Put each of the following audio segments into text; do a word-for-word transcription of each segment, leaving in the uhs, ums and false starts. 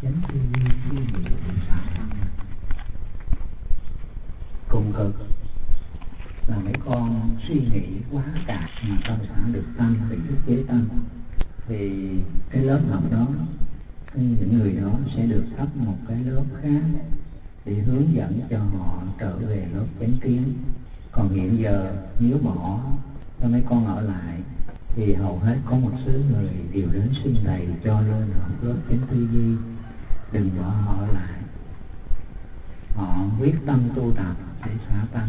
chánh tư duy suy nghĩ của xã tâm. Cùng cực là mấy con suy nghĩ quá đạt mà tâm xã được tâm bị ức chế tâm, thì cái lớp học đó, những người đó sẽ được cấp một cái lớp khác để hướng dẫn cho họ trở về lớp chánh kiến. Còn hiện giờ nếu bỏ cho mấy con ở lại thì hầu hết có một số người đều đến xin thầy cho lên học lớp chánh tư duy. Đừng bỏ họ ở lại, họ quyết tâm tu tập để xả tâm.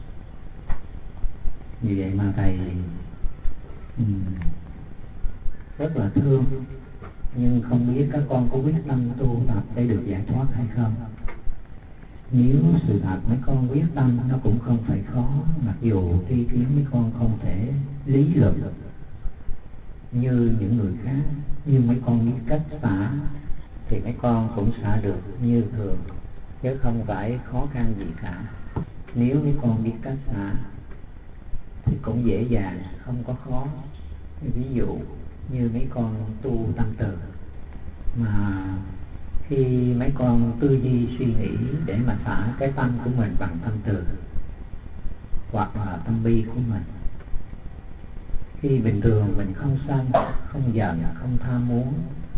Vì vậy mà thầy um, rất là thương, nhưng không biết các con có quyết tâm tu tập để được giải thoát hay không. Nếu sự thật mấy con quyết tâm nó cũng không phải khó, mặc dù tri kiến mấy con không thể lý luận như những người khác, nhưng mấy con biết cách xả thì mấy con cũng xả được như thường, chứ không phải khó khăn gì cả. Nếu mấy con biết cách xả thì cũng dễ dàng, không có khó. Ví dụ như mấy con tu tâm từ, mà khi mấy con tư duy suy nghĩ để mà xả cái tâm của mình bằng tâm từ hoặc là tâm bi của mình, khi bình thường mình không sân, không giận, không tham muốn,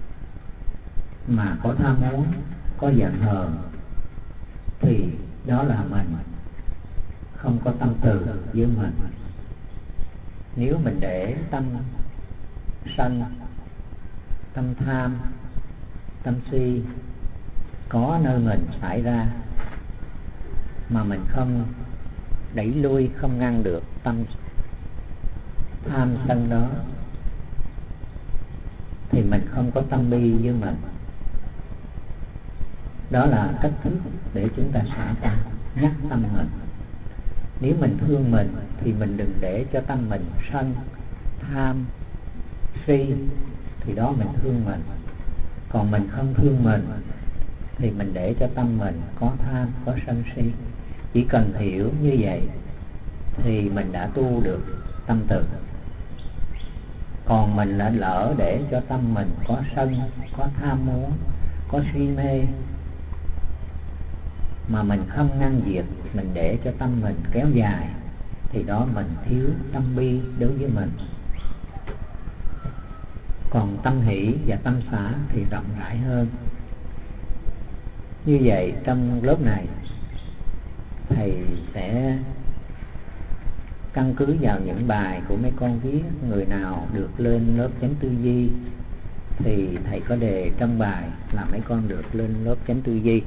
mà có tham muốn, có giận hờn, thì đó là mình không có tâm từ với mình. Nếu mình để tâm sân, tâm tham, tâm si có nơi mình xảy ra mà mình không đẩy lui, không ngăn được tâm tham sân đó, thì mình không có tâm bi với mình. Đó là cách thức để chúng ta xả tâm, nhắc tâm mình. Nếu mình thương mình thì mình đừng để cho tâm mình sân, tham, si, thì đó mình thương mình. Còn mình không thương mình thì mình để cho tâm mình có tham, có sân si. Chỉ cần hiểu như vậy thì mình đã tu được tâm từ. Còn mình đã lỡ để cho tâm mình có sân, có tham muốn, có si mê, mà mình không ngăn diệt, mình để cho tâm mình kéo dài, thì đó mình thiếu tâm bi đối với mình. Còn tâm hỷ và tâm xả thì rộng rãi hơn. Như vậy trong lớp này thầy sẽ căn cứ vào những bài của mấy con viết. Người nào được lên lớp chánh tư duy thì thầy có đề trong bài là mấy con được lên lớp chánh tư duy.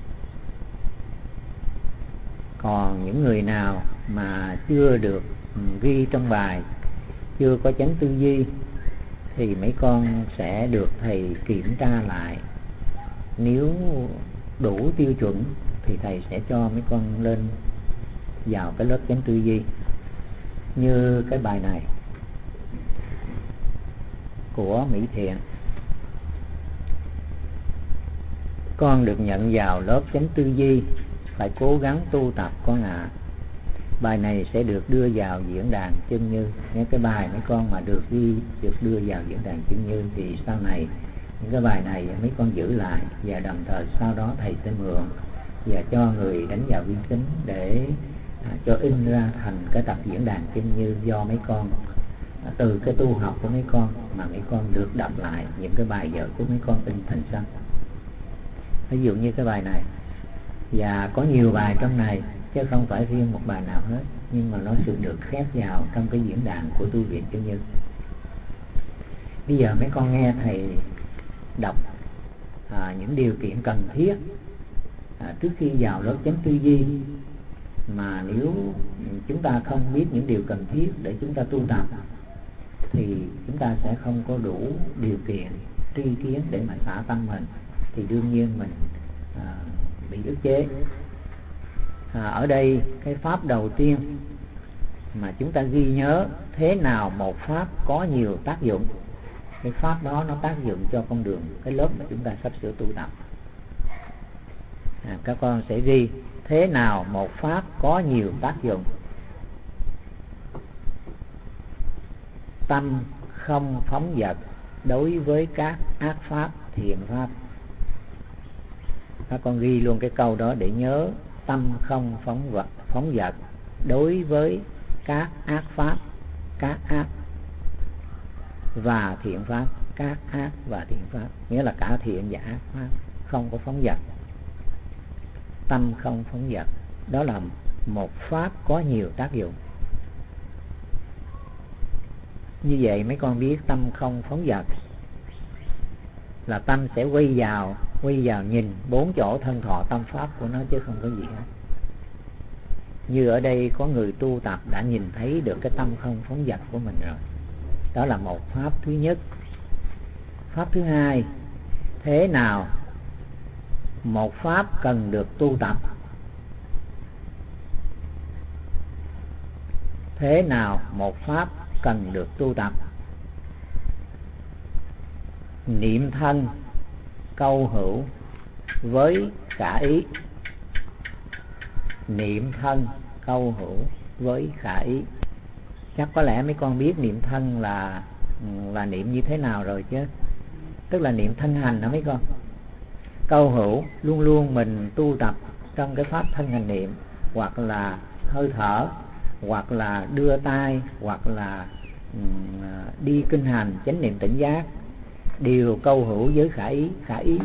Còn những người nào mà chưa được ghi trong bài, chưa có chánh tư duy, thì mấy con sẽ được thầy kiểm tra lại. Nếu đủ tiêu chuẩn thì thầy sẽ cho mấy con lên vào cái lớp chánh tư duy. Như cái bài này của Mỹ Thiện: con được nhận vào lớp chánh tư duy, phải cố gắng tu tập con ạ. À. Bài này sẽ được đưa vào diễn đàn Chân Như. Những cái bài mấy con mà được ghi, được đưa vào diễn đàn Chân Như thì sau này những cái bài này mấy con giữ lại, và đồng thời sau đó thầy sẽ mượn và cho người đánh vào vi tính để à, cho in ra thành cái tập diễn đàn Chân Như, do mấy con à, từ cái tu học của mấy con mà mấy con được đọc lại những cái bài vở của mấy con in thành sách. Ví dụ như cái bài này, và có nhiều bài trong này chứ không phải riêng một bài nào hết, nhưng mà nó sẽ được khép vào trong cái diễn đàn của tu viện Chân Như. Bây giờ mấy con nghe thầy đọc à, những điều kiện cần thiết à, trước khi vào lớp chánh tư duy. Mà nếu chúng ta không biết những điều cần thiết để chúng ta tu tập thì chúng ta sẽ không có đủ điều kiện tri kiến để mà xả tâm mình, thì đương nhiên mình à, bị ức chế. À, ở đây cái pháp đầu tiên mà chúng ta ghi nhớ, thế nào một pháp có nhiều tác dụng. Cái pháp đó nó tác dụng cho con đường, cái lớp mà chúng ta sắp sửa tu tập. À, các con sẽ ghi thế nào một pháp có nhiều tác dụng. Tâm không phóng dật đối với các ác pháp, thiện pháp. Các con ghi luôn cái câu đó để nhớ: tâm không phóng vật phóng vật đối với các ác pháp, các ác và thiện pháp, các ác và thiện pháp, nghĩa là cả thiện và ác pháp, không có phóng vật. Tâm không phóng vật, đó là một pháp có nhiều tác dụng. Như vậy mấy con biết tâm không phóng vật là tâm sẽ quay vào quay vào nhìn bốn chỗ thân thọ tâm pháp của nó, chứ không có gì hết. Như ở đây có người tu tập đã nhìn thấy được cái tâm không phóng vật của mình rồi. Đó là một pháp thứ nhất. Pháp thứ hai, thế nào một pháp cần được tu tập? Thế nào một pháp cần được tu tập? Niệm thân câu hữu với khả ý. Niệm thân câu hữu với khả ý. Chắc có lẽ mấy con biết niệm thân là là niệm như thế nào rồi chứ. Tức là niệm thân hành đó mấy con. Câu hữu luôn luôn mình tu tập trong cái pháp thân hành niệm, hoặc là hơi thở, hoặc là đưa tay, hoặc là um, đi kinh hành chánh niệm tỉnh giác, đều câu hữu với khả ý, khả ý.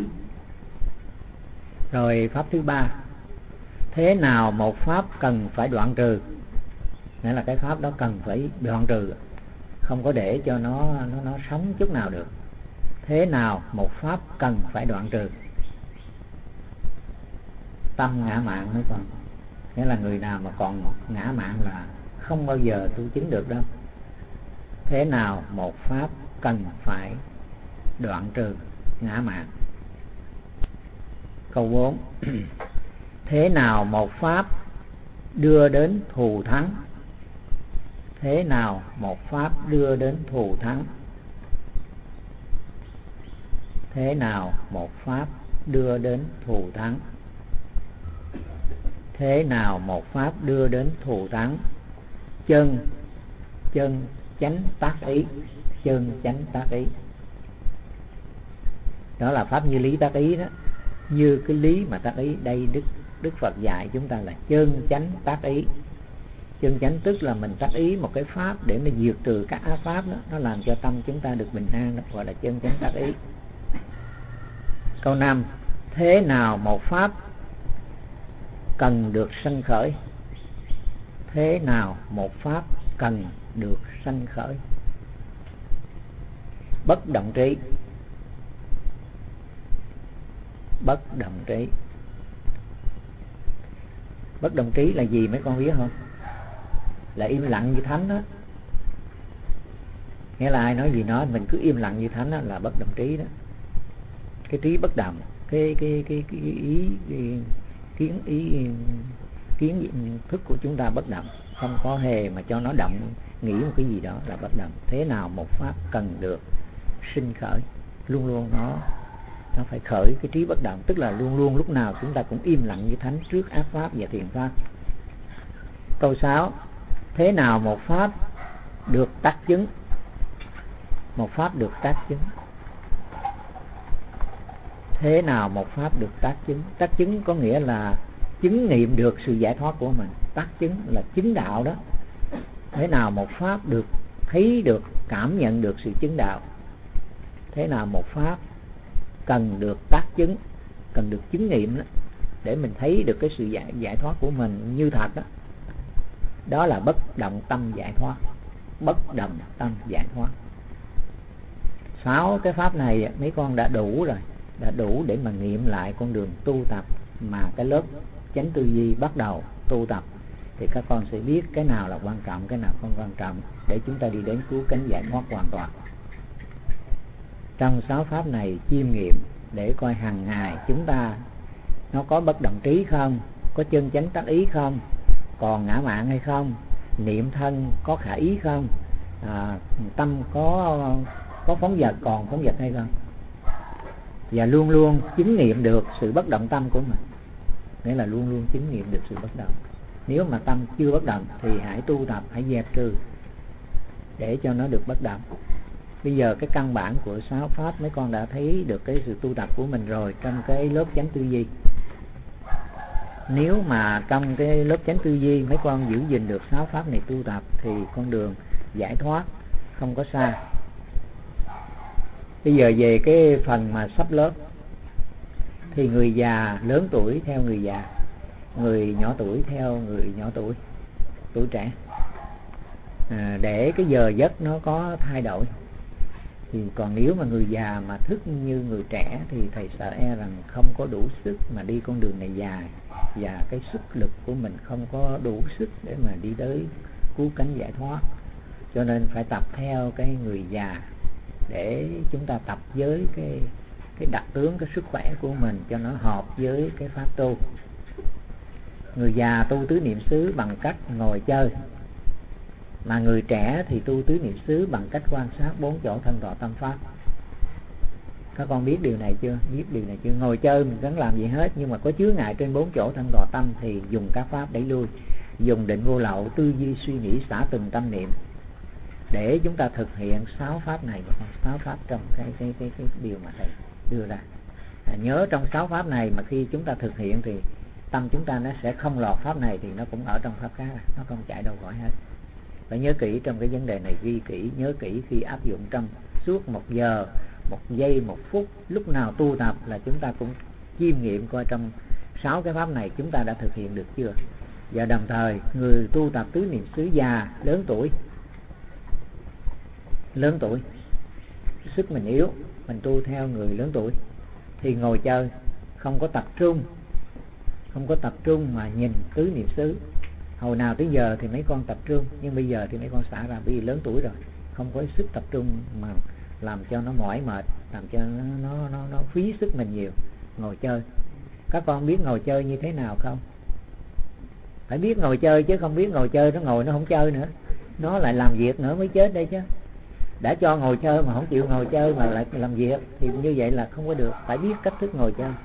Rồi pháp thứ ba, thế nào một pháp cần phải đoạn trừ? Nghĩa là cái pháp đó cần phải đoạn trừ, không có để cho nó nó nó sống chút nào được. Thế nào một pháp cần phải đoạn trừ? Tâm ngã mạn mới còn. Nghĩa là người nào mà còn ngã mạn là không bao giờ tu chứng được đâu. Thế nào một pháp cần phải đoạn trừ ngã mạn? Câu bốn, thế nào một pháp đưa đến thù thắng? Thế nào một pháp đưa đến thù thắng? Thế nào một pháp đưa đến thù thắng? Thế nào một pháp đưa đến thù thắng? Chân chân chánh tác ý. Chân chánh tác ý, đó là pháp như lý tác ý đó. Như cái lý mà tác ý đây, Đức Đức Phật dạy chúng ta là chân chánh tác ý. Chân chánh tức là mình tác ý một cái pháp để mình diệt trừ các ác pháp đó, nó làm cho tâm chúng ta được bình an, đó gọi là chân chánh tác ý. Câu năm, thế nào một pháp cần được sanh khởi? Thế nào một pháp cần được sanh khởi? Bất động trí. Bất động trí. Bất động trí là gì mấy con biết không? Là im lặng như thánh đó. Nghĩa là ai nói gì nói mình cứ im lặng như thánh đó, là bất động trí đó. Cái trí bất động, cái cái cái cái ý cái, kiến ý kiến thức của chúng ta bất động, không có hề mà cho nó động nghĩ một cái gì đó, là bất động. Thế nào một pháp cần được sinh khởi? Luôn luôn nó nó phải khởi cái trí bất động, tức là luôn luôn lúc nào chúng ta cũng im lặng như thánh trước ác pháp và thiện pháp. Câu sáu, thế nào một pháp được tác chứng? Một pháp được tác chứng. Thế nào một pháp được tác chứng? Tác chứng có nghĩa là chứng nghiệm được sự giải thoát của mình. Tác chứng là chứng đạo đó. Thế nào một pháp được thấy được, cảm nhận được sự chứng đạo? Thế nào một pháp cần được tác chứng, cần được chứng nghiệm đó, để mình thấy được cái sự giải, giải thoát của mình như thật đó. Đó là bất động tâm giải thoát. Bất động tâm giải thoát. Sáu cái pháp này mấy con đã đủ rồi, đã đủ để mà nghiệm lại con đường tu tập mà cái lớp chánh tư duy bắt đầu tu tập. Thì các con sẽ biết cái nào là quan trọng, cái nào không quan trọng, để chúng ta đi đến cứu cánh giải thoát hoàn toàn. Trong sáu pháp này chiêm nghiệm để coi hàng ngày chúng ta nó có bất động trí không, có chân chánh tác ý không, còn ngã mạn hay không, niệm thân có khả ý không, à, tâm có có phóng vật, còn phóng vật hay không, và luôn luôn chứng nghiệm được sự bất động tâm của mình. Nghĩa là luôn luôn chứng nghiệm được sự bất động. Nếu mà tâm chưa bất động thì hãy tu tập, hãy dẹp trừ để cho nó được bất động. Bây giờ cái căn bản của sáu pháp mấy con đã thấy được cái sự tu tập của mình rồi trong cái lớp chánh tư duy. Nếu mà trong cái lớp chánh tư duy mấy con giữ gìn được sáu pháp này tu tập thì con đường giải thoát không có xa. Bây giờ về cái phần mà sắp lớp thì người già lớn tuổi theo người già, người nhỏ tuổi theo người nhỏ tuổi, tuổi trẻ. À, để cái giờ giấc nó có thay đổi. Thì còn nếu mà người già mà thức như người trẻ thì thầy sợ e rằng không có đủ sức mà đi con đường này dài, và cái sức lực của mình không có đủ sức để mà đi tới cứu cánh giải thoát. Cho nên phải tập theo cái người già để chúng ta tập với cái cái đặc tướng, cái sức khỏe của mình cho nó hợp với cái pháp tu. Người già tu tứ niệm xứ bằng cách ngồi chơi, mà người trẻ thì tu tứ niệm xứ bằng cách quan sát bốn chỗ thân thọ tâm pháp. Các con biết điều này chưa? Biết điều này chưa? Ngồi chơi mình chẳng làm gì hết, nhưng mà có chướng ngại trên bốn chỗ thân thọ tâm thì dùng các pháp đẩy lui, dùng định vô lậu, tư duy suy nghĩ, xả từng tâm niệm để chúng ta thực hiện sáu pháp này. Sáu pháp trong cái cái cái, cái điều mà thầy đưa ra. À, nhớ trong sáu pháp này mà khi chúng ta thực hiện thì tâm chúng ta nó sẽ không lọt pháp này thì nó cũng ở trong pháp khác, nó không chạy đâu khỏi hết. Phải nhớ kỹ trong cái vấn đề này, ghi kỹ, nhớ kỹ khi áp dụng trong suốt một giờ, một giây, một phút, lúc nào tu tập là chúng ta cũng chiêm nghiệm coi trong sáu cái pháp này chúng ta đã thực hiện được chưa. Và đồng thời người tu tập tứ niệm xứ già, lớn tuổi, lớn tuổi, sức mình yếu, mình tu theo người lớn tuổi thì ngồi chơi không có tập trung, không có tập trung mà nhìn tứ niệm xứ. Hồi nào tới giờ thì mấy con tập trung, nhưng bây giờ thì mấy con xả ra, vì lớn tuổi rồi, không có sức tập trung mà làm cho nó mỏi mệt, làm cho nó nó nó, nó phí sức mình nhiều. Ngồi chơi, các con biết ngồi chơi như thế nào không? Phải biết ngồi chơi chứ không biết ngồi chơi nó ngồi nó không chơi nữa, nó lại làm việc nữa mới chết đây chứ. Đã cho ngồi chơi mà không chịu ngồi chơi mà lại làm việc thì như vậy là không có được. Phải biết cách thức ngồi chơi.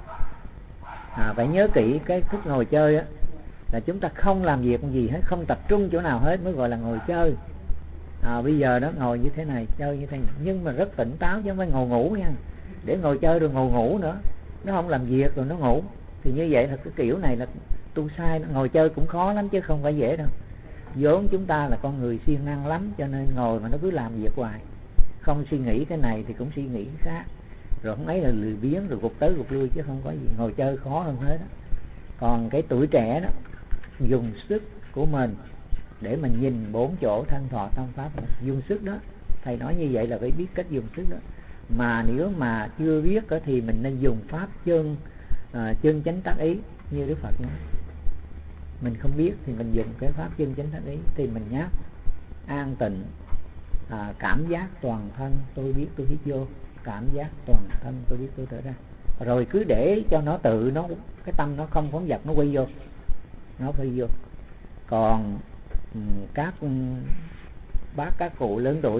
À, phải nhớ kỹ cái thức ngồi chơi á, là chúng ta không làm việc gì hết, không tập trung chỗ nào hết mới gọi là ngồi chơi. À, bây giờ đó ngồi như thế này, chơi như thế này, nhưng mà rất tỉnh táo chứ không phải ngồi ngủ nha. Để ngồi chơi rồi ngồi ngủ nữa, nó không làm việc rồi nó ngủ thì như vậy là cái kiểu này là tu sai. Ngồi chơi cũng khó lắm chứ không phải dễ đâu. Vốn chúng ta là con người siêng năng lắm, cho nên ngồi mà nó cứ làm việc hoài, không suy nghĩ cái này thì cũng suy nghĩ cái khác, rồi không ấy là lười biếng rồi gục tới gục lui chứ không có gì. Ngồi chơi khó hơn hết đó. Còn cái tuổi trẻ đó, dùng sức của mình để mình nhìn bốn chỗ thân thọ tâm pháp, dùng sức đó. Thầy nói như vậy là phải biết cách dùng sức đó. Mà nếu mà chưa biết đó, thì mình nên dùng pháp chân à, chân chánh tác ý như Đức Phật nói. Mình không biết thì mình dùng cái pháp chân chánh tác ý thì mình nhắc an tịnh, à, cảm giác toàn thân tôi biết tôi hít vô, cảm giác toàn thân tôi biết tôi thở ra, rồi cứ để cho nó tự nó cái tâm nó không phóng dật, nó quay vô, nó quay vô. Còn các bác các cụ lớn tuổi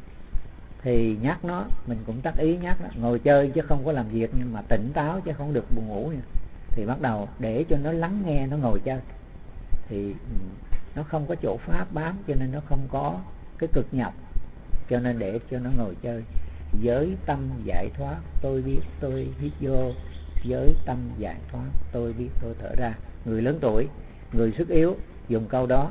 thì nhắc nó, mình cũng tác ý nhắc nó, ngồi chơi chứ không có làm việc, nhưng mà tỉnh táo chứ không được buồn ngủ nha. Thì bắt đầu để cho nó lắng nghe, nó ngồi chơi thì nó không có chỗ pháp bám, cho nên nó không có cái cực nhập, cho nên để cho nó ngồi chơi. Giới tâm giải thoát tôi biết tôi hít vô, giới tâm giải thoát tôi biết tôi thở ra. Người lớn tuổi, người sức yếu dùng câu đó,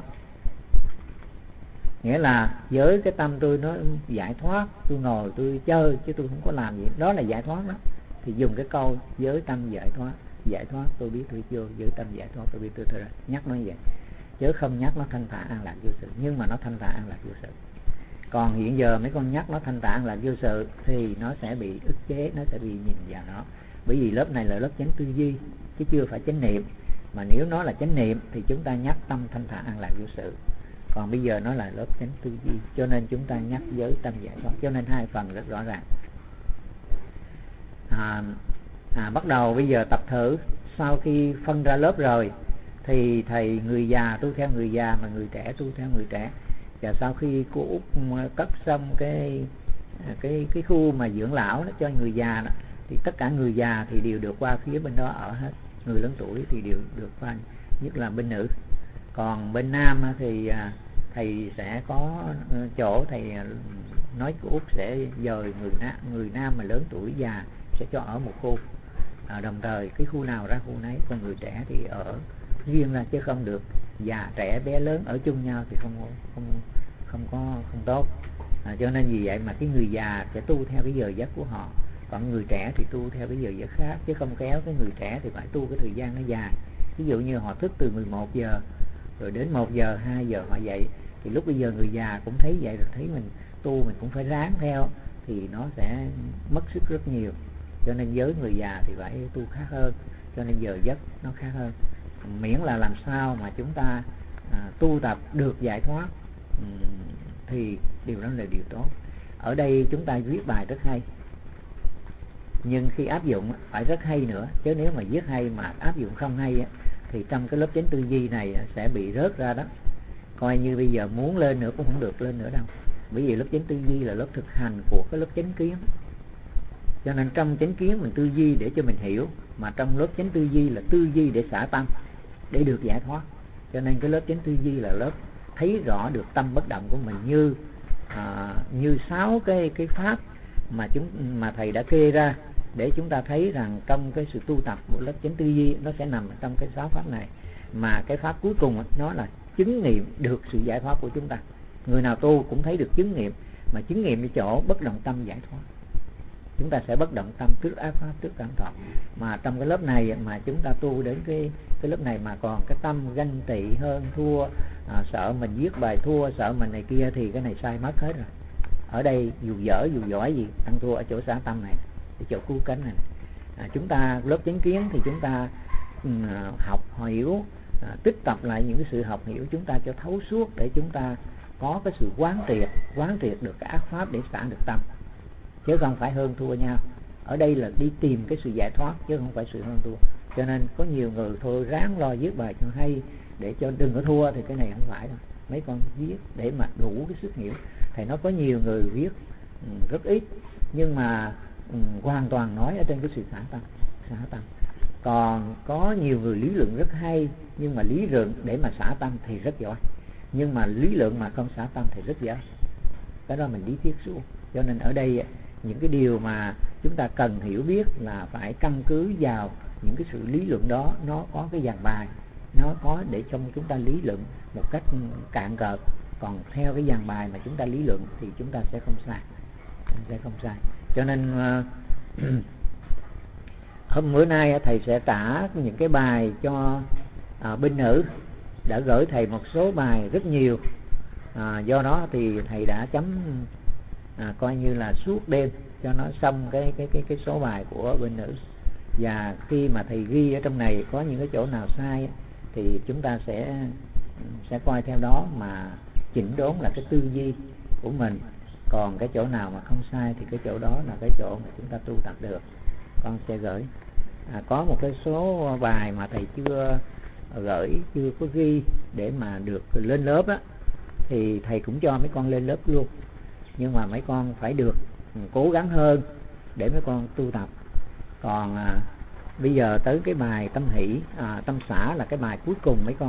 nghĩa là với cái tâm tôi nó giải thoát, tôi ngồi tôi chơi chứ tôi không có làm gì, đó là giải thoát đó. Thì dùng cái câu giới tâm giải thoát, giải thoát tôi biết tôi vô, giới tâm giải thoát tôi biết tôi thở ra, nhắc nó như vậy chứ không nhắc nó thanh thản an lạc vô sự, nhưng mà nó thanh thản an lạc vô sự. Còn hiện giờ mấy con nhắc nó thanh thản an lạc vô sự thì nó sẽ bị ức chế, nó sẽ bị nhìn vào nó. Bởi vì lớp này là lớp chánh tư duy chứ chưa phải chánh niệm. Mà nếu nó là chánh niệm thì chúng ta nhắc tâm thanh thản an lạc vô sự. Còn bây giờ nó là lớp chánh tư duy, cho nên chúng ta nhắc giới tâm giải thoát. Cho nên hai phần rất rõ ràng. à, à, Bắt đầu bây giờ tập thử. Sau khi phân ra lớp rồi thì thầy người già tu theo người già, mà người trẻ tu theo người trẻ. Và sau khi cô Út cất xong cái cái cái khu mà dưỡng lão đó cho người già đó, thì tất cả người già thì đều được qua phía bên đó ở hết. Người lớn tuổi thì đều được qua, nhất là bên nữ. Còn bên nam thì thầy sẽ có chỗ, thầy nói cô Út sẽ dời người nam, người nam mà lớn tuổi già sẽ cho ở một khu. à, đồng thời cái khu nào ra khu nấy, còn người trẻ thì ở riêng ra, chứ không được già trẻ bé lớn ở chung nhau thì không không không có không tốt. À, cho nên vì vậy mà cái người già sẽ tu theo cái giờ giấc của họ, còn người trẻ thì tu theo cái giờ giấc khác, chứ không kéo cái người trẻ thì phải tu cái thời gian nó dài. Ví dụ như họ thức từ mười một giờ rồi đến một giờ hai giờ họ dậy, thì lúc bây giờ người già cũng thấy vậy rồi, thấy mình tu mình cũng phải ráng theo, thì nó sẽ mất sức rất nhiều. Cho nên với người già thì phải tu khác hơn, cho nên giờ giấc nó khác hơn. Miễn là làm sao mà chúng ta à, tu tập được giải thoát um, thì điều đó là điều tốt. Ở đây chúng ta viết bài rất hay, nhưng khi áp dụng phải rất hay nữa, chứ nếu mà viết hay mà áp dụng không hay thì trong cái lớp chánh tư duy này sẽ bị rớt ra đó. Coi như bây giờ muốn lên nữa cũng không được lên nữa đâu, bởi vì lớp chánh tư duy là lớp thực hành của cái lớp chánh kiến. Cho nên trong chánh kiến mình tư duy để cho mình hiểu, mà trong lớp chánh tư duy là tư duy để xả tâm, để được giải thoát. Cho nên cái lớp chánh tư duy là lớp thấy rõ được tâm bất động của mình, như à, như sáu cái cái pháp mà chúng mà thầy đã kê ra, để chúng ta thấy rằng trong cái sự tu tập của lớp chánh tư duy nó sẽ nằm trong cái sáu pháp này. Mà cái pháp cuối cùng nó là chứng nghiệm được sự giải thoát của chúng ta. Người nào tu cũng thấy được chứng nghiệm, mà chứng nghiệm ở chỗ bất động tâm giải thoát. Chúng ta sẽ bất động tâm trước ác pháp, trước cảm thọ. Mà trong cái lớp này mà chúng ta tu đến cái cái lớp này mà còn cái tâm ganh tị hơn thua, à, sợ mình viết bài thua, sợ mình này kia, thì cái này sai mất hết rồi. Ở đây dù dở dù giỏi gì, ăn thua ở chỗ xả tâm này, ở chỗ cứu cánh này. À, chúng ta lớp chánh kiến thì chúng ta um, học hiểu, à, tích tập lại những cái sự học hiểu chúng ta cho thấu suốt, để chúng ta có cái sự quán triệt, quán triệt được cái ác pháp để xả được tâm, chứ không phải hơn thua nhau. Ở đây là đi tìm cái sự giải thoát, chứ không phải sự hơn thua. Cho nên có nhiều người thôi ráng lo viết bài cho hay, để cho đừng có thua, thì cái này không phải đâu. Mấy con viết để mà đủ cái sức hiểu. Thầy nó có nhiều người viết um, rất ít, nhưng mà um, hoàn toàn nói ở trên cái sự xả tâm, xả tâm. Còn có nhiều người lý luận rất hay, nhưng mà lý luận để mà xả tâm thì rất giỏi, nhưng mà lý luận mà không xả tâm thì rất dở. Cái đó mình lý thuyết xuống. Cho nên ở đây những cái điều mà chúng ta cần hiểu biết là phải căn cứ vào những cái sự lý luận đó, nó có cái dàn bài, nó có để cho chúng ta lý luận một cách cạn cợt. Còn theo cái dàn bài mà chúng ta lý luận thì chúng ta sẽ không sai, sẽ không sai. Cho nên uh, hôm bữa nay thầy sẽ trả những cái bài cho uh, binh nữ, đã gửi thầy một số bài rất nhiều. À, do đó thì thầy đã chấm à, coi như là suốt đêm cho nó xong cái cái cái cái số bài của bên nữ. Và khi mà thầy ghi ở trong này có những cái chỗ nào sai thì chúng ta sẽ sẽ coi theo đó mà chỉnh đốn là cái tư duy của mình. Còn cái chỗ nào mà không sai thì cái chỗ đó là cái chỗ mà chúng ta tu tập được. Con sẽ gửi. À, có một cái số bài mà thầy chưa gửi, chưa có ghi để mà được lên lớp á, thì thầy cũng cho mấy con lên lớp luôn. Nhưng mà mấy con phải được cố gắng hơn để mấy con tu tập. Còn à, bây giờ tới cái bài tâm hỷ, à, tâm xả là cái bài cuối cùng mấy con.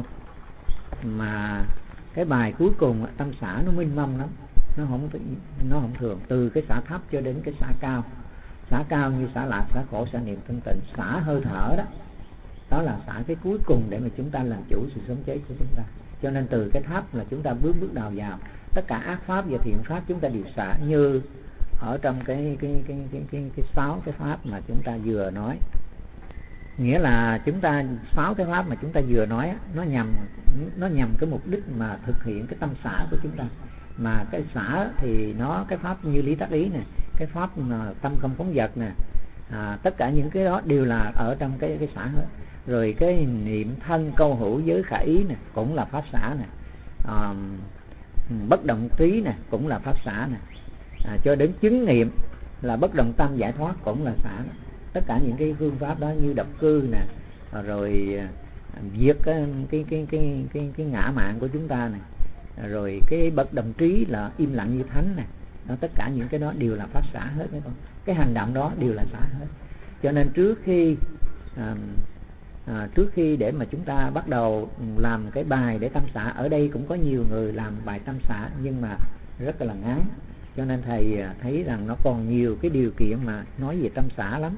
Mà cái bài cuối cùng tâm xả nó mênh mông lắm, nó không nó không thường, từ cái xả thấp cho đến cái xả cao. Xả cao như xả lạc, xả khổ, xả niệm thanh tịnh, xả hơi thở đó. Đó là xả cái cuối cùng để mà chúng ta làm chủ sự sống chết của chúng ta. Cho nên từ cái thấp là chúng ta bước bước đầu vào. Tất cả ác pháp và thiện pháp chúng ta đều xả, như ở trong cái cái cái cái cái cái sáu cái pháp mà chúng ta vừa nói. Nghĩa là chúng ta sáu cái pháp mà chúng ta vừa nói nó nhằm nó nhằm cái mục đích mà thực hiện cái tâm xả của chúng ta. Mà cái xả thì nó cái pháp như lý tác ý nè, cái pháp mà tâm không phóng dật nè, à, tất cả những cái đó đều là ở trong cái cái xả hết. Rồi cái niệm thân câu hữu giới khả ý nè cũng là pháp xả nè, à, bất động trí nè cũng là pháp xả nè, à, cho đến chứng nghiệm là bất động tâm giải thoát cũng là xả nè. Tất cả những cái phương pháp đó như độc cư nè, rồi diệt cái cái cái cái cái cái ngã mạn của chúng ta nè, rồi cái bất động trí là im lặng như thánh nè, đó, tất cả những cái đó đều là pháp xả hết mấy con. Cái hành động đó đều là xả hết. Cho nên trước khi à, à, trước khi để mà chúng ta bắt đầu làm cái bài để tâm xả, ở đây cũng có nhiều người làm bài tâm xả nhưng mà rất là ngắn. Cho nên thầy thấy rằng nó còn nhiều cái điều kiện mà nói về tâm xả lắm.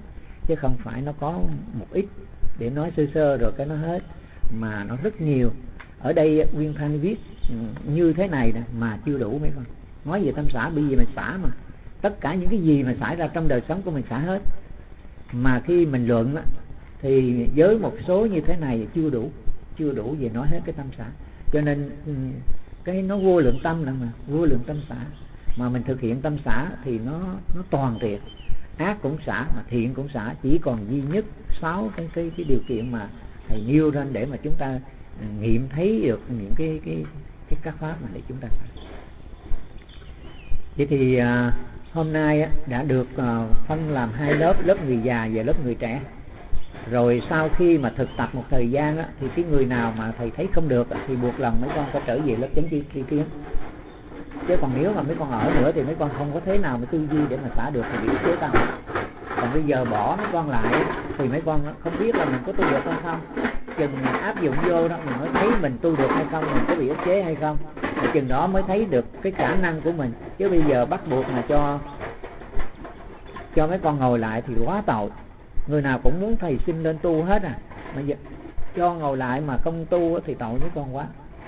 chứ không phải nó có một ít để nói sơ sơ rồi cái nó hết, mà nó rất nhiều. Ở đây Nguyên Thanh viết như thế này nè mà chưa đủ mấy con. Nói về tâm xả, bởi vì mình xả mà tất cả những cái gì mà xảy ra trong đời sống của mình xả hết, mà khi mình luận á, thì với một số như thế này chưa đủ, chưa đủ về nói hết cái tâm xả. Cho nên cái nó vô lượng tâm là mà vô lượng tâm xả, mà mình thực hiện tâm xả thì nó nó toàn triệt, ác cũng xả mà thiện cũng xả, chỉ còn duy nhất sáu cái cái cái điều kiện mà thầy nêu lên để mà chúng ta nghiệm thấy được những cái cái cái các pháp mà để chúng ta xả. Vậy thì à, hôm nay á, đã được à, phân làm hai lớp, lớp người già và lớp người trẻ. Rồi sau khi mà thực tập một thời gian á, thì cái người nào mà thầy thấy không được á, thì buộc lòng mấy con phải trở về lớp chánh tri tri kiến. Chứ còn nếu mà mấy con ở nữa thì mấy con không có thế nào mà tư duy để mà xả được thì bị chế tâm. Còn bây giờ bỏ mấy con lại thì mấy con không biết là mình có tu được hay không. Chừng mình áp dụng vô đó mình mới thấy mình tu được hay không, mình có bị ức chế hay không, thì chừng đó mới thấy được cái khả năng của mình. Chứ bây giờ bắt buộc mà cho cho mấy con ngồi lại thì quá tội. Người nào cũng muốn thầy xin lên tu hết à, mà giờ cho ngồi lại mà không tu thì tội mấy con quá.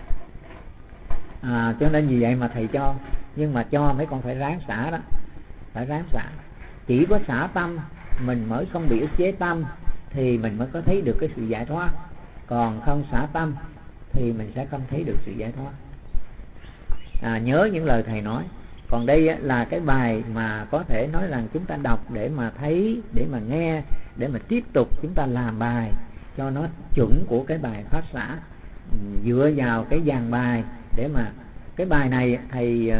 À, cho nên vì vậy mà thầy cho, nhưng mà cho mấy con phải ráng xả đó, phải ráng xả. Chỉ có xả tâm mình mới không bị ức chế tâm thì mình mới có thấy được cái sự giải thoát. Còn không xả tâm thì mình sẽ không thấy được sự giải thoát. À, nhớ những lời thầy nói. Còn đây là cái bài mà có thể nói rằng chúng ta đọc để mà thấy, để mà nghe, để mà tiếp tục chúng ta làm bài cho nó chuẩn của cái bài pháp xả, dựa vào cái dàn bài để mà cái bài này thầy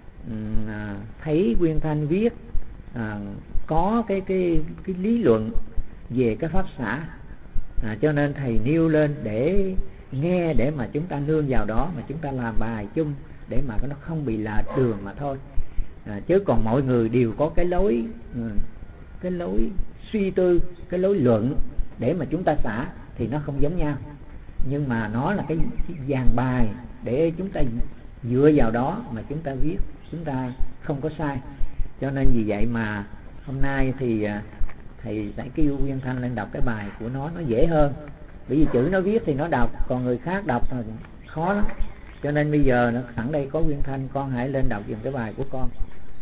thấy Nguyên Thanh viết à, có cái cái cái lý luận về cái pháp xả, à, cho nên thầy nêu lên để nghe, để mà chúng ta nương vào đó mà chúng ta làm bài chung để mà nó không bị lệch đường mà thôi. À, chứ còn mọi người đều có cái lối cái lối suy tư, cái lối luận để mà chúng ta xả thì nó không giống nhau. Nhưng mà nó là cái, cái dàn bài để chúng ta dựa vào đó mà chúng ta viết, chúng ta không có sai. Cho nên vì vậy mà hôm nay thì thầy sẽ kêu Nguyên Thanh lên đọc cái bài của nó, nó dễ hơn. Bởi vì chữ nó viết thì nó đọc, còn người khác đọc thì khó lắm. Cho nên bây giờ nó sẵn đây có Nguyên Thanh, con hãy lên đọc dùm cái bài của con.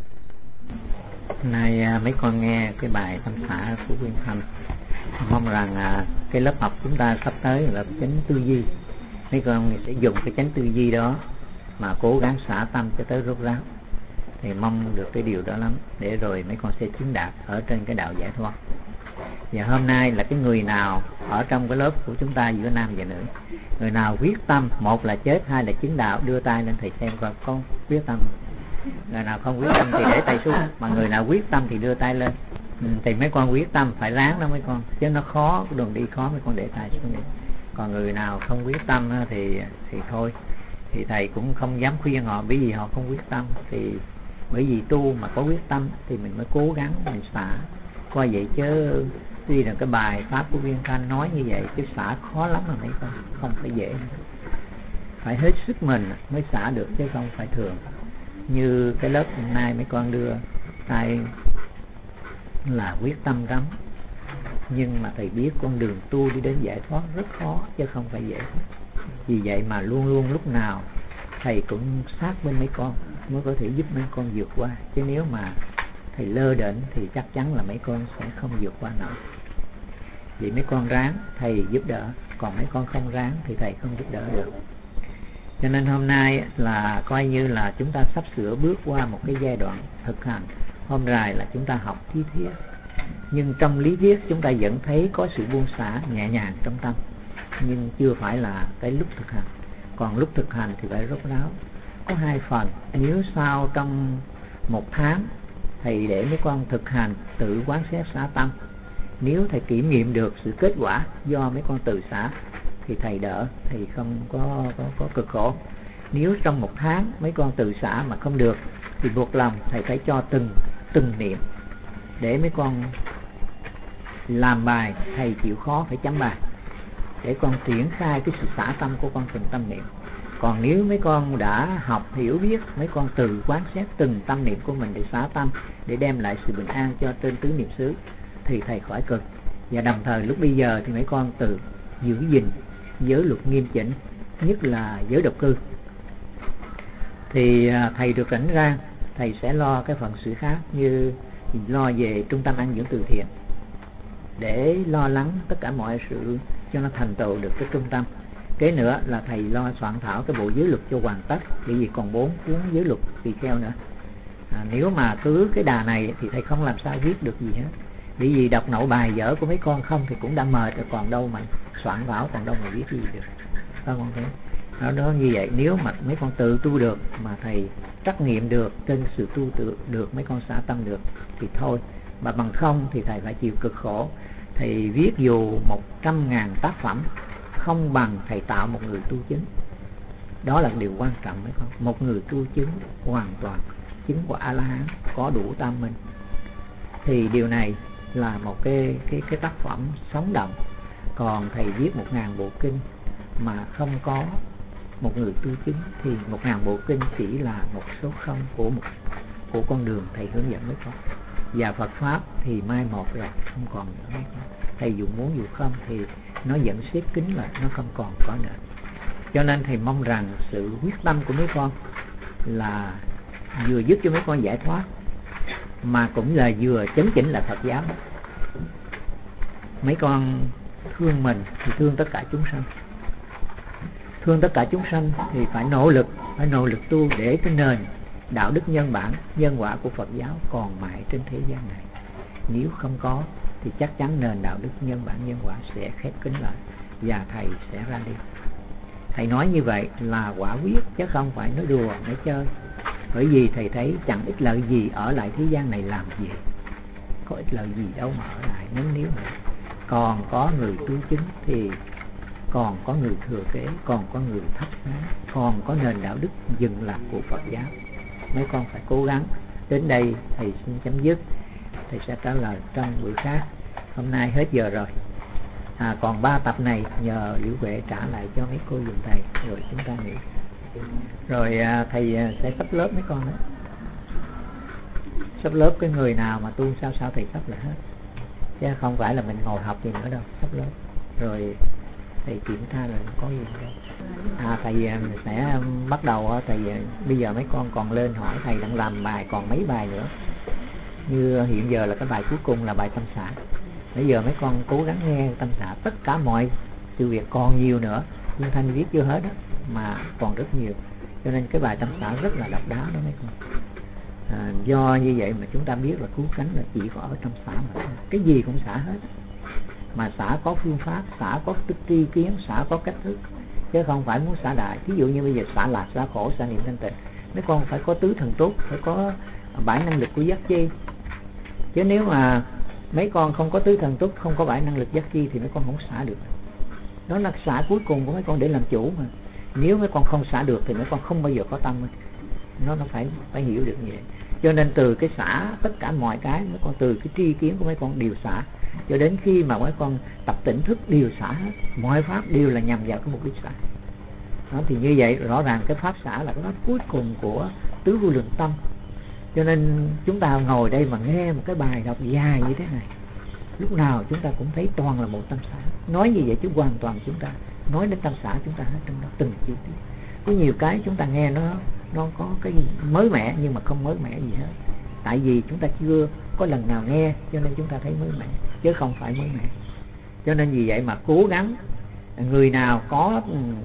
Hôm nay mấy con nghe cái bài tâm xả của Nguyên Thanh, mong rằng à, cái lớp học chúng ta sắp tới là chánh tư duy, mấy con sẽ dùng cái chánh tư duy đó mà cố gắng xả tâm cho tới rốt ráo. Thì mong được cái điều đó lắm, để rồi mấy con sẽ chứng đạt ở trên cái đạo giải thoát. Và hôm nay là cái người nào ở trong cái lớp của chúng ta giữa nam và nữ, người nào quyết tâm, một là chết, hai là chứng đạo, đưa tay lên thầy xem coi con quyết tâm. Người nào không quyết tâm thì để tay xuống, mà người nào quyết tâm thì đưa tay lên. Ừ, thì mấy con quyết tâm phải ráng đó mấy con, chứ nó khó, cái đường đi khó, mấy con để tay xuống đi. Còn người nào không quyết tâm thì thì thôi, thì thầy cũng không dám khuyên họ, bởi vì họ không quyết tâm. Thì bởi vì tu mà có quyết tâm thì mình mới cố gắng mình xả coi vậy. Chứ tuy là cái bài pháp của Nguyên Thanh nói như vậy, cái xả khó lắm mà mấy con, không phải dễ, phải hết sức mình mới xả được, chứ không phải thường. Như cái lớp hôm nay mấy con đưa tay là quyết tâm lắm, nhưng mà thầy biết con đường tu đi đến giải thoát rất khó, chứ không phải dễ. Vì vậy mà luôn luôn lúc nào thầy cũng sát bên mấy con mới có thể giúp mấy con vượt qua. Chứ nếu mà thầy lơ đễnh thì chắc chắn là mấy con sẽ không vượt qua nổi. Vì mấy con ráng thầy giúp đỡ, còn mấy con không ráng thì thầy không giúp đỡ được. Cho nên hôm nay là coi như là chúng ta sắp sửa bước qua một cái giai đoạn thực hành. Hôm nay là chúng ta học lý thuyết, nhưng trong lý thuyết chúng ta vẫn thấy có sự buông xả nhẹ nhàng trong tâm, nhưng chưa phải là cái lúc thực hành. Còn lúc thực hành thì phải rốt ráo. Có hai phần. Nếu sau trong một tháng thầy để mấy con thực hành tự quán xét xả tâm, nếu thầy kiểm nghiệm được sự kết quả do mấy con tự xả thì thầy đỡ, thầy không có, có, có cực khổ. Nếu trong một tháng mấy con tự xả mà không được thì buộc lòng thầy phải cho từng từng niệm để mấy con làm bài. Thầy chịu khó phải chấm bài để con triển khai cái sự xả tâm của con từng tâm niệm. Còn nếu mấy con đã học hiểu biết, mấy con tự quán xét từng tâm niệm của mình để xả tâm, để đem lại sự bình an cho trên tứ niệm xứ, thì thầy khỏi cực. Và đồng thời lúc bây giờ thì mấy con tự giữ gìn giới luật nghiêm chỉnh, nhất là giới độc cư. Thì thầy được rảnh ra, thầy sẽ lo cái phận sự khác, như lo về trung tâm ăn dưỡng từ thiện, để lo lắng tất cả mọi sự cho nó thành tựu được cái trung tâm. Kế nữa là thầy lo soạn thảo cái bộ giới luật cho hoàn tất, bởi vì còn bốn cuốn giới luật tùy theo nữa. À, nếu mà cứ cái đà này thì thầy không làm sao viết được gì hết, bởi vì đọc nậu bài vở của mấy con không thì cũng đã mệt rồi, còn đâu mà soạn thảo, còn đâu mà viết gì được, phải không thế? Đó, đó như vậy. Nếu mà mấy con tự tu được, mà thầy trắc nghiệm được trên sự tu tự được, mấy con xả tâm được thì thôi. Mà bằng không thì thầy phải chịu cực khổ. Thầy viết dù một trăm ngàn tác phẩm không bằng thầy tạo một người tu chứng. Đó là điều quan trọng mấy con. Một người tu chứng hoàn toàn, chứng quả A-la-hán, có đủ tam minh, thì điều này là một cái cái cái tác phẩm sống động. Còn thầy viết một ngàn bộ kinh mà không có một người tu chứng thì một ngàn bộ kinh chỉ là một số không của một của con đường thầy hướng dẫn mấy con. Và Phật pháp thì mai một rồi, không còn nữa mấy con. Thầy dù muốn dù không thì nó vẫn xếp kín lại, nó không còn có nữa. Cho nên thầy mong rằng sự quyết tâm của mấy con là vừa giúp cho mấy con giải thoát, mà cũng là vừa chấn chỉnh lại Phật giáo. Mấy con thương mình thì thương tất cả chúng sanh, thương tất cả chúng sanh thì phải nỗ lực, phải nỗ lực tu để cái nền đạo đức nhân bản, nhân quả của Phật giáo còn mãi trên thế gian này. Nếu không có thì chắc chắn nền đạo đức nhân bản nhân quả sẽ khép kín lại và thầy sẽ ra đi. Thầy nói như vậy là quả quyết, chứ không phải nói đùa, nói chơi. Bởi vì thầy thấy chẳng ích lợi gì ở lại thế gian này làm gì, có ích lợi gì đâu mà ở lại. Nếu nếu mà còn có người tu chứng thì còn có người thừa kế, còn có người thắp sáng, còn có nền đạo đức dừng lạc của Phật giáo. Mấy con phải cố gắng. Đến đây thầy xin chấm dứt. Thầy sẽ trả lời trong buổi khác. Hôm nay hết giờ rồi. À, còn ba tập này nhờ Liễu Huệ trả lại cho mấy cô dùm thầy, rồi chúng ta nghỉ. Rồi à, thầy sẽ sắp lớp mấy con đó. Sắp lớp cái người nào mà tu sao sao thầy sắp lại hết, chứ không phải là mình ngồi học gì nữa đâu. Sắp lớp rồi thầy kiểm tra là có gì đâu. À, thầy sẽ bắt đầu. Thầy bây giờ mấy con còn lên hỏi thầy đang làm bài còn mấy bài nữa. Như hiện giờ là cái bài cuối cùng là bài tâm xả. Bây giờ mấy con cố gắng nghe tâm xả. Tất cả mọi sự việc còn nhiều nữa, nhưng Thanh viết chưa hết đó, mà còn rất nhiều. Cho nên cái bài tâm xả rất là độc đáo đó mấy con. À, do như vậy mà chúng ta biết là cứu cánh là chỉ có ở trong xả mà. Cái gì cũng xả hết. Mà xả có phương pháp, xả có tri kiến, xả có cách thức, chứ không phải muốn xả đại. Ví dụ như bây giờ xả lạc, xả khổ, xả niệm thanh tịnh, mấy con phải có tứ thần túc, phải có bảy năng lực của giác chi. Chứ nếu mà mấy con không có tứ thần túc, không có bảy năng lực giác chi thì mấy con không xả được. Đó là xả cuối cùng của mấy con để làm chủ mà. Nếu mấy con không xả được thì mấy con không bao giờ có tâm. Nó nó phải phải hiểu được như vậy. Cho nên từ cái xả tất cả mọi cái, mấy con từ cái tri kiến của mấy con đều xả, cho đến khi mà mấy con tập tỉnh thức đều xả hết. Mọi pháp đều là nhằm vào cái mục đích xả. Đó, thì như vậy rõ ràng cái pháp xả là cái pháp cuối cùng của tứ vô lượng tâm. Cho nên chúng ta ngồi đây mà nghe một cái bài đọc dài như thế này, lúc nào chúng ta cũng thấy toàn là một tâm xả. Nói như vậy chứ hoàn toàn chúng ta nói đến tâm xả, chúng ta hết trong đó từng chi tiết. Có nhiều cái chúng ta nghe nó nó có cái mới mẻ nhưng mà không mới mẻ gì hết. Tại vì chúng ta chưa có lần nào nghe, cho nên chúng ta thấy mới mẻ, chứ không phải mới mẻ. Cho nên vì vậy mà cố gắng. Người nào có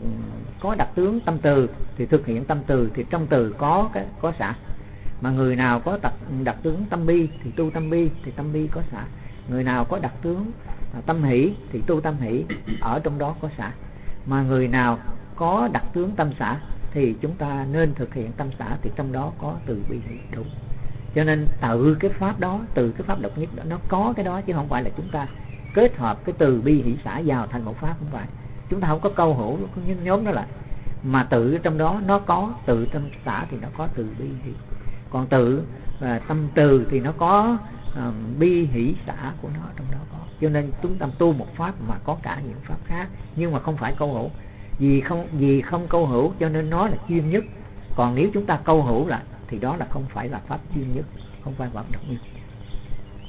có đặc tướng tâm từ thì thực hiện tâm từ, thì trong từ có cái có xả. Mà người nào có đặc, đặc tướng tâm bi thì tu tâm bi, thì tâm bi có xả. Người nào có đặc tướng tâm hỷ thì tu tâm hỷ, ở trong đó có xả. Mà người nào có đặc tướng tâm xả thì chúng ta nên thực hiện tâm xả, thì trong đó có từ bi hỷ đúng. Cho nên tự cái pháp đó, từ cái pháp độc nhất đó, nó có cái đó, chứ không phải là chúng ta kết hợp cái từ bi hỷ xả vào thành một pháp, không phải. Chúng ta không có câu hữu cái nhóm đó lại, mà tự trong đó nó có tự tâm xả thì nó có từ bi hỷ. Còn tự à, tâm từ thì nó có à, bi hỷ xả của nó trong đó có. Cho nên chúng ta tu một pháp mà có cả những pháp khác, nhưng mà không phải câu hữu. Vì không vì không câu hữu cho nên nó là chuyên nhất. Còn nếu chúng ta câu hữu lại thì đó là không phải là pháp chuyên nhất, không phải pháp độc nhất.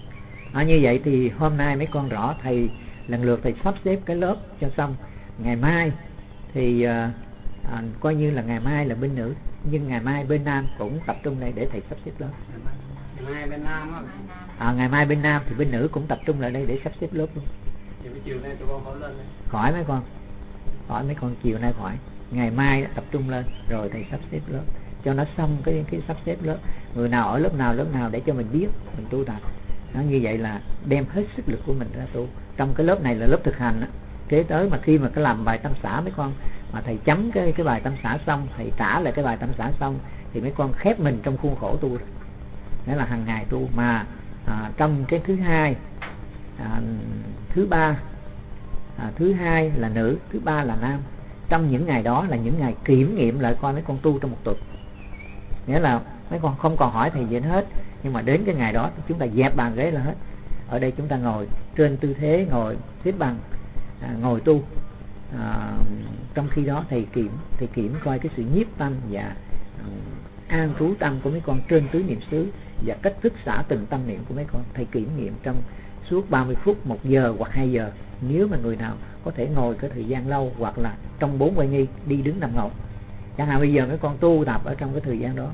À, như vậy thì hôm nay mấy con rõ thầy lần lượt thầy sắp xếp cái lớp cho xong. Ngày mai thì à, à, coi như là ngày mai là bên nữ, nhưng ngày mai bên nam cũng tập trung đây để thầy sắp xếp lớp. Ngày mai bên nam á. À, ngày mai bên nam thì bên nữ cũng tập trung lại đây để sắp xếp lớp luôn. Thì chiều nay tụi con khỏi lên đây. Khỏi mấy con, khỏi mấy con chiều nay khỏi. Ngày mai tập trung lên rồi thầy sắp xếp lớp cho nó xong cái cái sắp xếp lớp. Người nào ở lớp nào lớp nào để cho mình biết mình tu tập. Nó như vậy là đem hết sức lực của mình ra tu. Trong cái lớp này là lớp thực hành á. Kế tới mà khi mà cái làm bài tâm xã mấy con mà thầy chấm cái cái bài tâm xã xong, thầy trả lại cái bài tâm xã xong thì mấy con khép mình trong khuôn khổ tu. Đó là hàng ngày tu. Mà à, trong cái thứ hai, à, thứ ba, à, thứ hai là nữ, thứ ba là nam. Trong những ngày đó là những ngày kiểm nghiệm lại coi mấy con tu trong một tuần. Nghĩa là mấy con không còn hỏi thầy gì hết, nhưng mà đến cái ngày đó chúng ta dẹp bàn ghế là hết. Ở đây chúng ta ngồi trên tư thế ngồi xếp bằng, à, ngồi tu. À, trong khi đó thầy kiểm thầy kiểm coi cái sự nhiếp tâm và à, an trú tâm của mấy con trên tứ niệm xứ và cách thức xả từng tâm niệm của mấy con. Thầy kiểm nghiệm trong suốt ba mươi phút, một giờ hoặc hai giờ. Nếu mà người nào có thể ngồi cái thời gian lâu, hoặc là trong bốn quay nghi đi đứng nằm ngồi. Chẳng hạn bây giờ mấy con tu tập ở trong cái thời gian đó,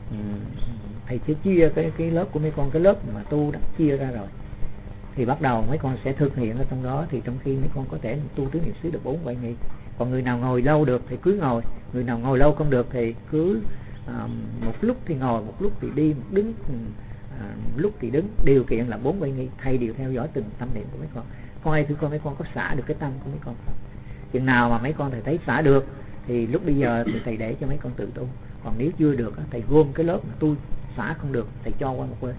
thầy sẽ chia cái cái lớp của mấy con, cái lớp mà tu đó chia ra rồi thì bắt đầu mấy con sẽ thực hiện ở trong đó. Thì trong khi mấy con có thể tu tứ niệm xứ được bốn quay nghi. Còn người nào ngồi lâu được thì cứ ngồi, người nào ngồi lâu không được thì cứ à, một lúc thì ngồi, một lúc thì đi, một đứng à, lúc thì đứng. Điều kiện là bốn quay nghi, thầy đều theo dõi từng tâm niệm của mấy con. Coi thử coi mấy con có xả được cái tâm của mấy con không. Chừng nào mà mấy con thầy thấy xả được thì lúc bây giờ thì thầy để cho mấy con tự tu. Còn nếu chưa được thầy gom cái lớp mà tu xả không được thầy cho qua một bên.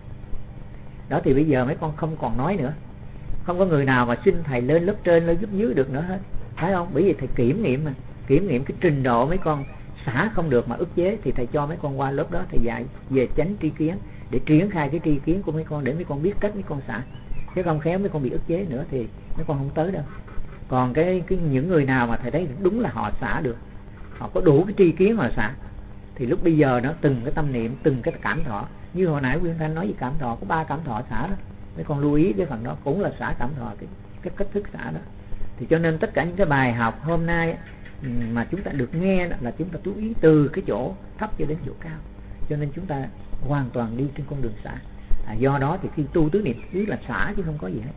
Đó thì bây giờ mấy con không còn nói nữa, không có người nào mà xin thầy lên lớp trên lên lớp dưới được nữa hết, phải không? Bởi vì thầy kiểm nghiệm mà, kiểm nghiệm cái trình độ mấy con xả không được mà ức chế thì thầy cho mấy con qua lớp đó thầy dạy về chánh tri kiến để triển khai cái tri kiến của mấy con, để mấy con biết cách mấy con xả. Chứ không khéo mấy con bị ức chế nữa thì mấy con không tới đâu. Còn cái, cái những người nào mà thầy thấy đúng là họ xả được, họ có đủ cái tri kiến mà xả, thì lúc bây giờ nó từng cái tâm niệm, từng cái cảm thọ. Như hồi nãy Nguyên Thanh nói về cảm thọ, có ba cảm thọ xả đó, mấy con lưu ý cái phần đó cũng là xả cảm thọ, cái, cái cách thức xả đó. Thì cho nên tất cả những cái bài học hôm nay mà chúng ta được nghe là chúng ta chú ý từ cái chỗ thấp cho đến chỗ cao, cho nên chúng ta hoàn toàn đi trên con đường xả. À, do đó thì khi tu tứ niệm xứ là xả chứ không có gì hết.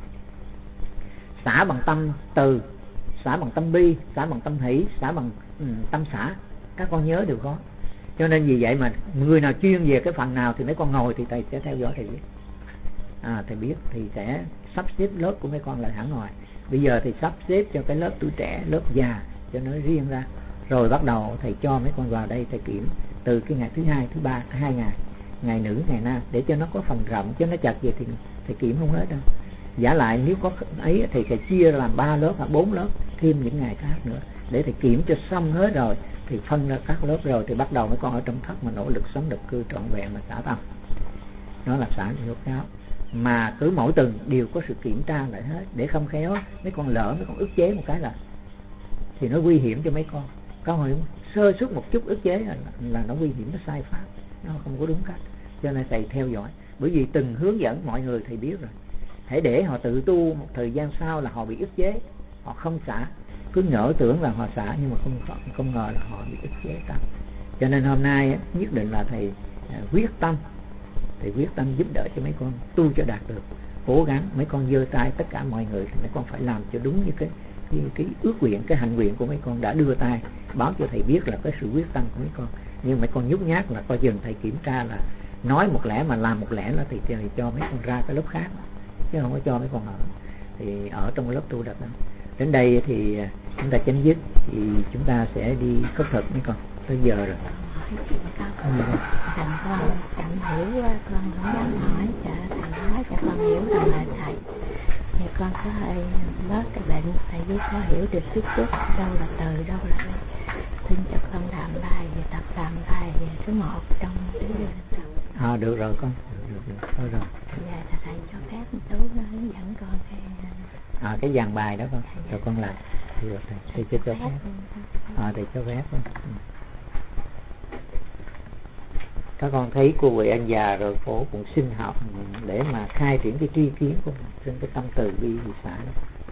Xả bằng tâm từ, xả bằng tâm bi, xả bằng tâm hỷ, xả bằng um, tâm xả. Các con nhớ đều có. Cho nên vì vậy mà người nào chuyên về cái phần nào thì mấy con ngồi thì thầy sẽ theo dõi thầy biết. À, thầy biết thì sẽ sắp xếp lớp của mấy con lại hẳn ngoài. Bây giờ thì sắp xếp cho cái lớp tuổi trẻ, lớp già cho nó riêng ra. Rồi bắt đầu thầy cho mấy con vào đây thầy kiểm từ cái ngày thứ hai, thứ ba, hai ngày, ngày nữ, ngày nam, để cho nó có phần rộng, chứ nó chặt về thì thầy kiểm không hết đâu. Giả lại nếu có ấy thì thầy chia làm ba lớp hoặc bốn lớp thêm những ngày khác nữa để thầy kiểm cho xong hết rồi thì phân ra các lớp rồi thì bắt đầu mấy con ở trong thất mà nỗ lực sống độc cư trọn vẹn mà xả tâm. Đó là xả hiệu cáo. Mà cứ mỗi tuần đều có sự kiểm tra lại hết, để không khéo mấy con lỡ mấy con ức chế một cái là thì nó nguy hiểm cho mấy con. Con hỏi sơ suất một chút ức chế là, là nó nguy hiểm, nó sai pháp, nó không có đúng cách. Cho nên thầy theo dõi, bởi vì từng hướng dẫn mọi người thầy biết rồi. Hãy để họ tự tu một thời gian sau là họ bị ức chế, họ không xả, cứ ngỡ tưởng là họ xả nhưng mà không không ngờ là họ bị ức chế tâm. Cho nên hôm nay nhất định là thầy quyết tâm, thầy quyết tâm giúp đỡ cho mấy con tu cho đạt được. Cố gắng mấy con giơ tay tất cả mọi người thì mấy con phải làm cho đúng như cái cái, cái ước nguyện, cái hạnh nguyện của mấy con đã đưa tay báo cho thầy biết là cái sự quyết tâm của mấy con. Nhưng mấy con nhút nhát là coi chừng thầy kiểm tra là nói một lẽ mà làm một lẽ là thì thầy cho mấy con ra cái lớp khác, chứ không có cho mấy con ở thì ở trong lớp tu đặt đó. Đến đây thì chúng ta chấm dứt, thì chúng ta sẽ đi khất thực mấy con, tới giờ rồi. Con con chẳng hiểu, con không dám hỏi cho thầy nói cho con hiểu rằng là thầy thì con có hơi bớt cái bệnh, thầy biết có hiểu được chút chút đâu là từ đâu là đây. Xin cho con làm bài về tập làm bài về số một trong cái à được rồi con, được, được, được. Thôi rồi. Dạ thầy cho phép chú nó hướng dẫn con cái à cái dàn bài đó con, rồi con làm được thầy, thầy cho cho phép, à thầy cho phép con. các con thấy cô vị anh già rồi cổ cũng xin học để mà khai triển cái tri kiến của mình trên cái tâm từ bi vì xã.